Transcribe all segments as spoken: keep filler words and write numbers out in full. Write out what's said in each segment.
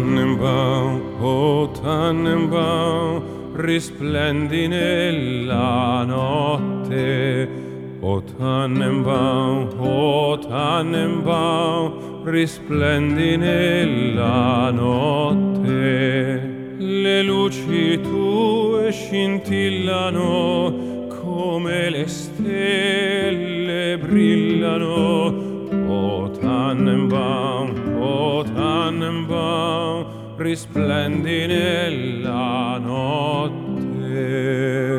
Tannenbaum, o Tannenbaum, risplendi nella notte. O Tannenbaum, o Tannenbaum, risplendi nella notte. Le luci tue scintillano come le stelle brillano. O Tannenbaum, o Tannenbaum, risplendi nella notte.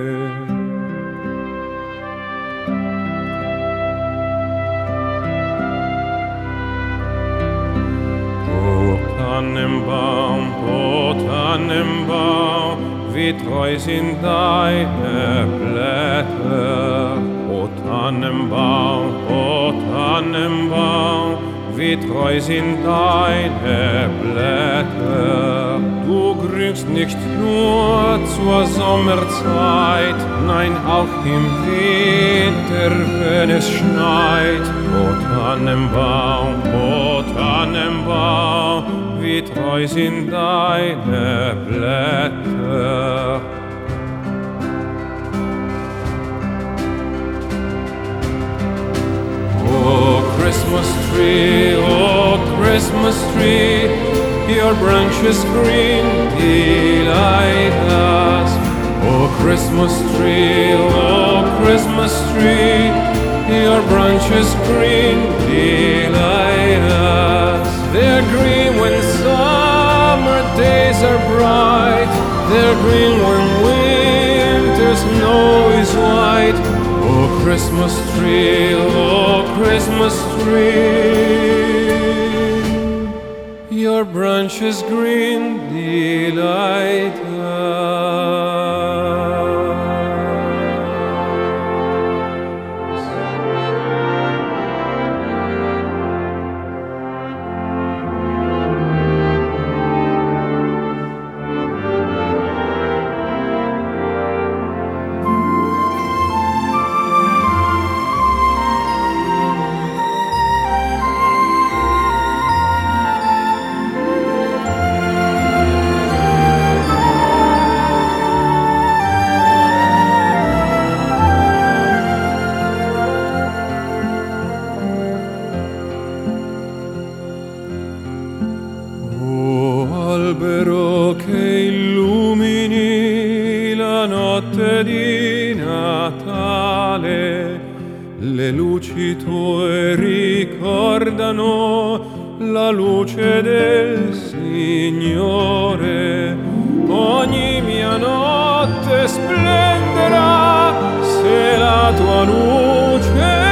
Tannenbaum, o Tannenbaum, wie treu sind deine Blätter. O Tannenbaum, o Tannenbaum, wie treu sind deine Blätter. Du grünst nicht nur zur Sommerzeit, nein, auch im Winter, wenn es schneit. O Tannenbaum, o Tannenbaum, wie treu sind deine Blätter. Oh Christmas tree, oh Christmas tree, your branches green delight us. Oh Christmas tree, oh Christmas tree, your branches green delight us. They're green when summer days are bright, they're green when winter snow is white. Oh Christmas tree, oh Christmas tree, your branches green delight us. Albero che illumini la notte di Natale, le luci tue ricordano la luce del Signore. Ogni mia notte splenderà se la tua luce